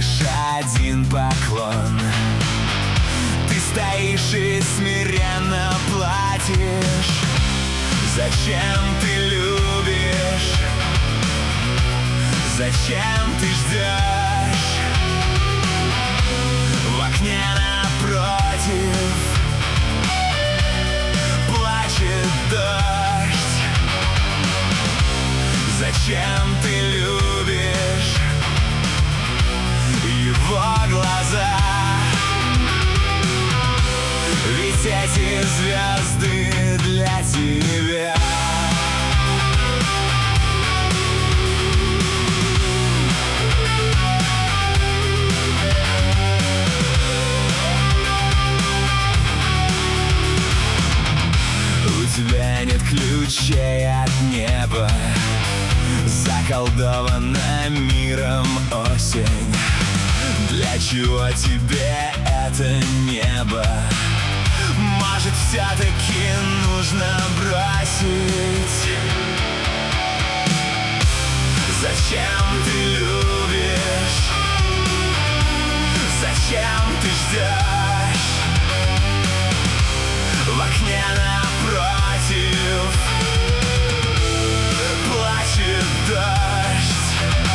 лишь один поклон. Ты стоишь и смиренно платишь. Зачем ты любишь? Зачем ты ждешь? В окне напротив плачет дождь. Зачем ты любишь его глаза? Ведь эти звезды для тебя. У тебя нет ключей от неба, заколдована миром осень. Для чего тебе это небо? Может, все-таки нужно бросить? Зачем ты любишь? Зачем ты ждешь? В окне напротив плачет дождь.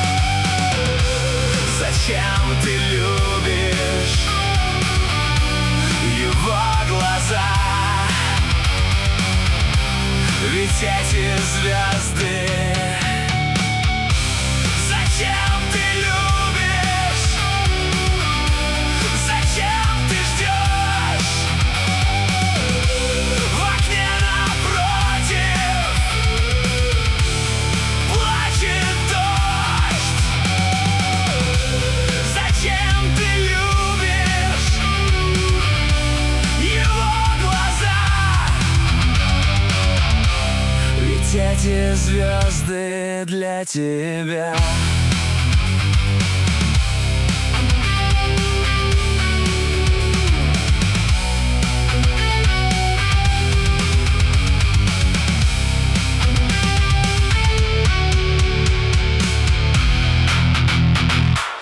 Зачем ты любишь его глаза? Ведь эти звезды. Зачем ты любишь? Зачем ты ждешь? В окне напротив плачет дождь. Зачем ты любишь его глаза? Ведь эти звезды для тебя.